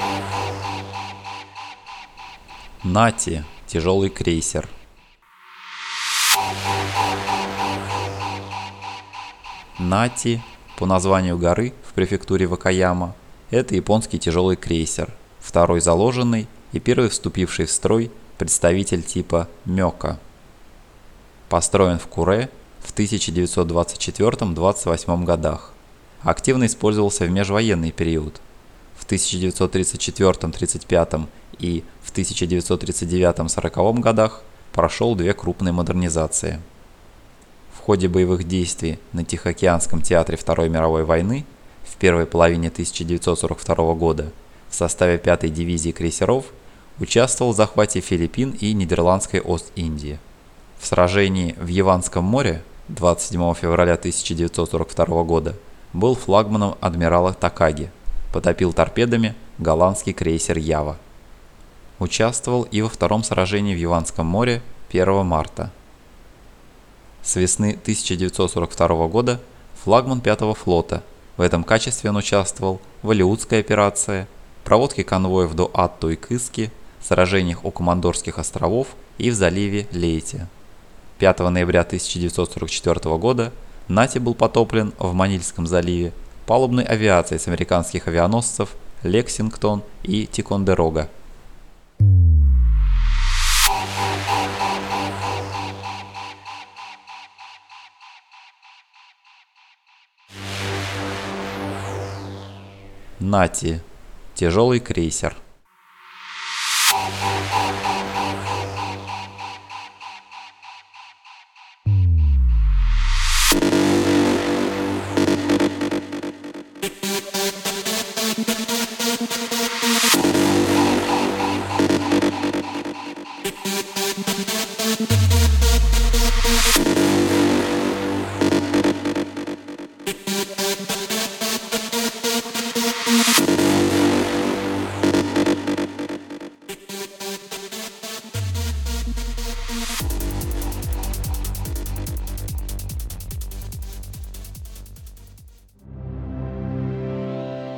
Нати – тяжелый крейсер. Нати, по названию горы в префектуре Вакаяма, это японский тяжелый крейсер, второй заложенный и первый вступивший в строй представитель типа Мёка. Построен в Курэ в 1924-28 годах. Активно использовался в межвоенный период. В 1934-35 и в 1939-40 годах прошел две крупные модернизации. В ходе боевых действий на Тихоокеанском театре Второй мировой войны в первой половине 1942 года в составе 5-й дивизии крейсеров участвовал в захвате Филиппин и Нидерландской Ост-Индии. В сражении в Яванском море 27 февраля 1942 года был флагманом адмирала Такаги, потопил торпедами голландский крейсер Ява. Участвовал и во втором сражении в Яванском море 1 марта. С весны 1942 года флагман 5-го флота. В этом качестве он участвовал в Алеутской операции, проводке конвоев до Атту и Кыски, сражениях у Командорских островов и в заливе Лейте. 5 ноября 1944 года Нати был потоплен в Манильском заливе палубной авиацией с американских авианосцев «Лексингтон» и «Тикондерога». Нати – тяжелый крейсер.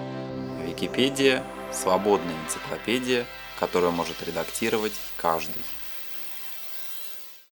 Википедия – свободная энциклопедия, которую может редактировать каждый.